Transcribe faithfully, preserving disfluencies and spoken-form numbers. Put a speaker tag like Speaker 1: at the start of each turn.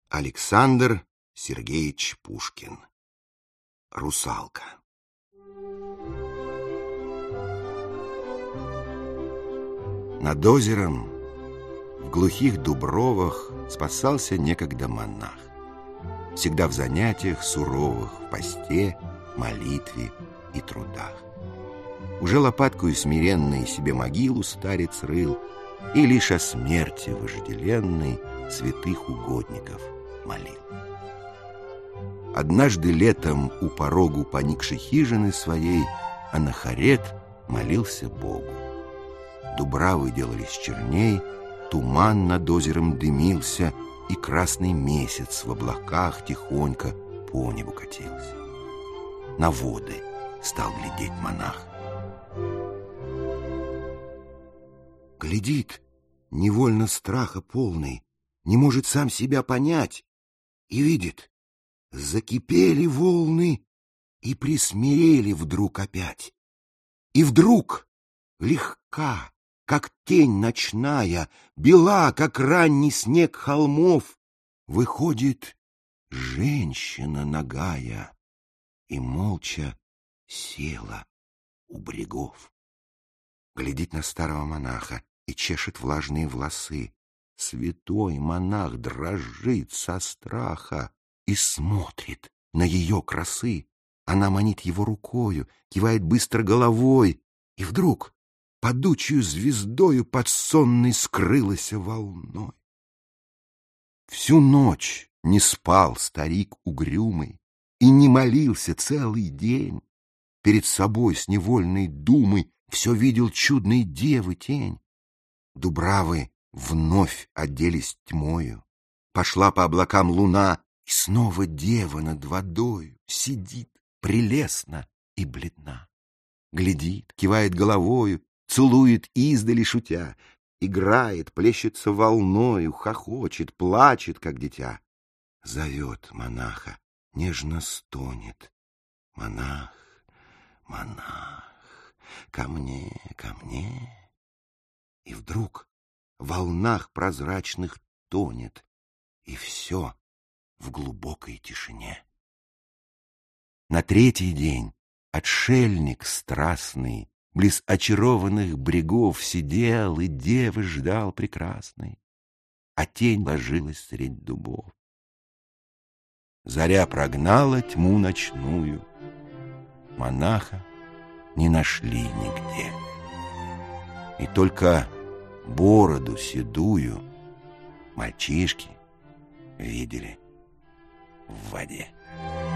Speaker 1: Александр Сергеевич Пушкин. Русалка. Над озером в глухих дубровах спасался некогда монах. Всегда в занятиях суровых, в посте, молитве и трудах. Уже лопаткою смиренной себе могилу старец рыл, и лишь о смерти вожделенной святых угодников молил. Однажды летом у порогу поникшей хижины своей Анахарет молился Богу. Дубравы делались черней, туман над озером дымился, и красный месяц в облаках тихонько по небу катился. На воды стал глядеть монах. Глядит, невольно страха полный, не может сам себя понять, и видит, закипели волны и присмирели вдруг опять. И вдруг легка, как тень ночная, бела, как ранний снег холмов, выходит женщина нагая и молча села у брегов. Глядит на старого монаха и чешет влажные волосы. Святой монах дрожит со страха и смотрит на ее красы. Она манит его рукою, кивает быстро головой, и вдруг падучую звездою под сонной скрылась волной. Всю ночь не спал старик угрюмый и не молился целый день. Перед собой с невольной думой все видел чудной девы тень. Дубравы вновь оделись тьмою, пошла по облакам луна, и снова дева над водою сидит прелестно и бледна. Глядит, кивает головою, целует издали шутя, играет, плещется волною, хохочет, плачет, как дитя. Зовет монаха, нежно стонет: монах, монах, ко мне, ко мне. И вдруг в волнах прозрачных тонет, и все в глубокой тишине. На третий день отшельник страстный близ очарованных брегов сидел и девы ждал прекрасной, а тень ложилась средь дубов. Заря прогнала тьму ночную, монаха не нашли нигде, и только бороду седую мальчишки видели в воде.